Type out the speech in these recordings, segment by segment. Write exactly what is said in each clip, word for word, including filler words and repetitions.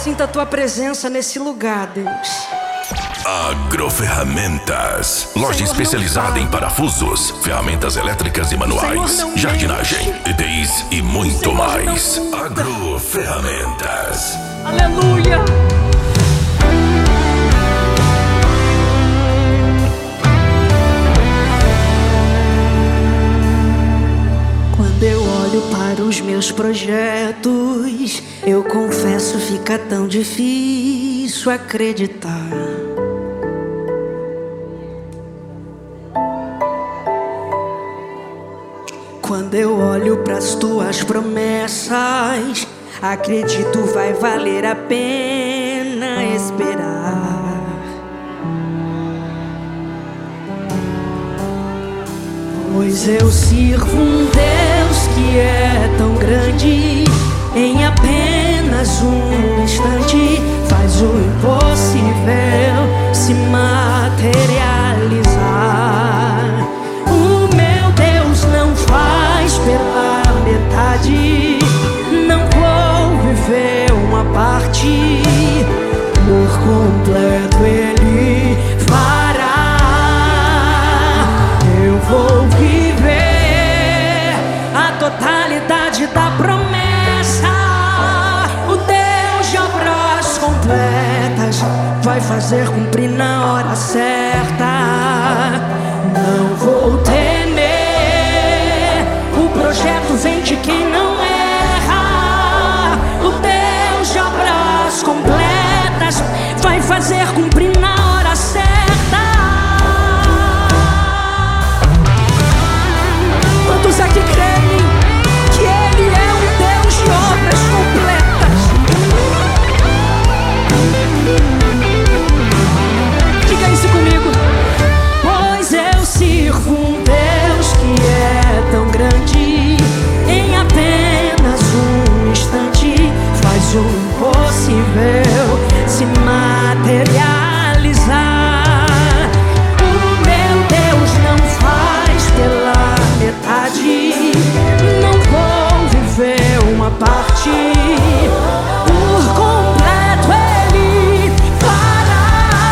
sinta a tua presença nesse lugar, Deus. Agroferramentas, loja especializada em parafusos, ferramentas elétricas e manuais, jardinagem, E P Is e muito mais. Agroferramentas. Aleluia! Quando eu olho para os meus projetos, eu confesso, fica tão difícil acreditar. Quando eu olho pras tuas promessas, acredito vai valer a pena esperar. Pois eu sirvo um Deus que é tão grande, em apenas um instante faz o impossível se materializar. O meu Deus não faz pela metade, não vou viver uma parte, por completo Ele fará. Eu vou viver a totalidade da promessa. O Deus de obras completas vai fazer cumprir na hora certa. Não vou temer, o projeto vem de quem não erra. O Deus de obras completas vai fazer cumprir na hora certa. Quantos aqui creem que Ele é um Deus de obras completas? Diga isso comigo. Pois eu sirvo um Deus que é tão grande, em apenas um instante faz o impossível se materializar. O meu Deus não faz pela metade, não vou viver uma parte, por completo Ele fará.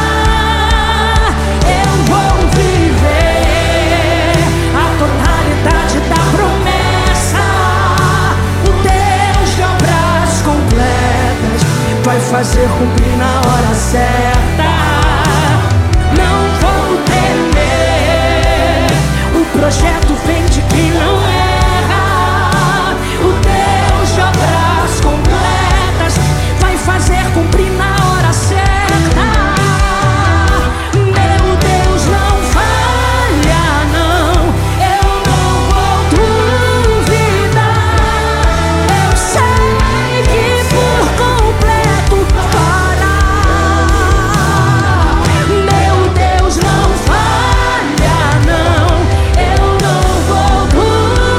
Eu vou viver a totalidade da promessa. O Deus de obras completas vai fazer cumprir na hora certa. Não vou temer, o projeto vem de quem não erra. O Deus de obras completas vai fazer cumprir na hora certa. Meu Deus não falha, não, eu não vou duvidar. Eu sei que por completo fará. Meu Deus não falha, não, eu não vou duvidar.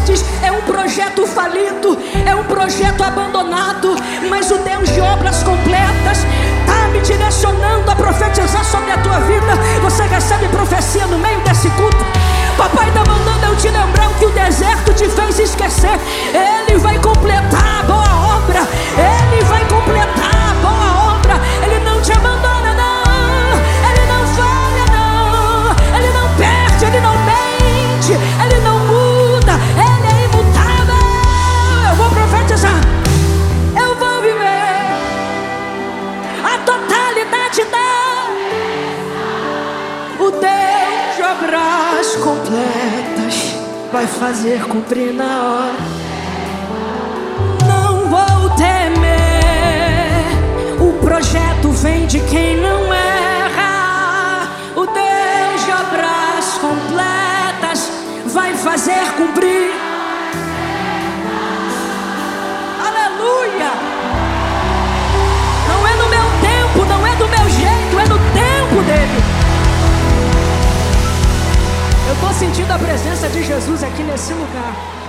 diz: é um projeto falido, é um projeto abandonado, mas o Deus de obras completas está me direcionando a profetizar sobre a tua vida. Você recebe profecia no meio desse culto. Papai está mandando eu te lembrar o que o deserto te fez esquecer. Ele vai completar a boa obra. Ele vai completar a boa obra. Ele não te abandona, não. Ele não falha, não. Ele não perde, ele não mente. Ele não muda, ele é imutável. Eu vou profetizar. Eu vou viver a totalidade da o Deus de obras completas vai fazer cumprir na hora. Não vou temer, o projeto vem de quem não erra. O Deus de obras completas vai fazer cumprir. Aleluia! Não é no meu tempo, não é do meu jeito, é no tempo dele. Eu estou sentindo a presença de Jesus aqui nesse lugar.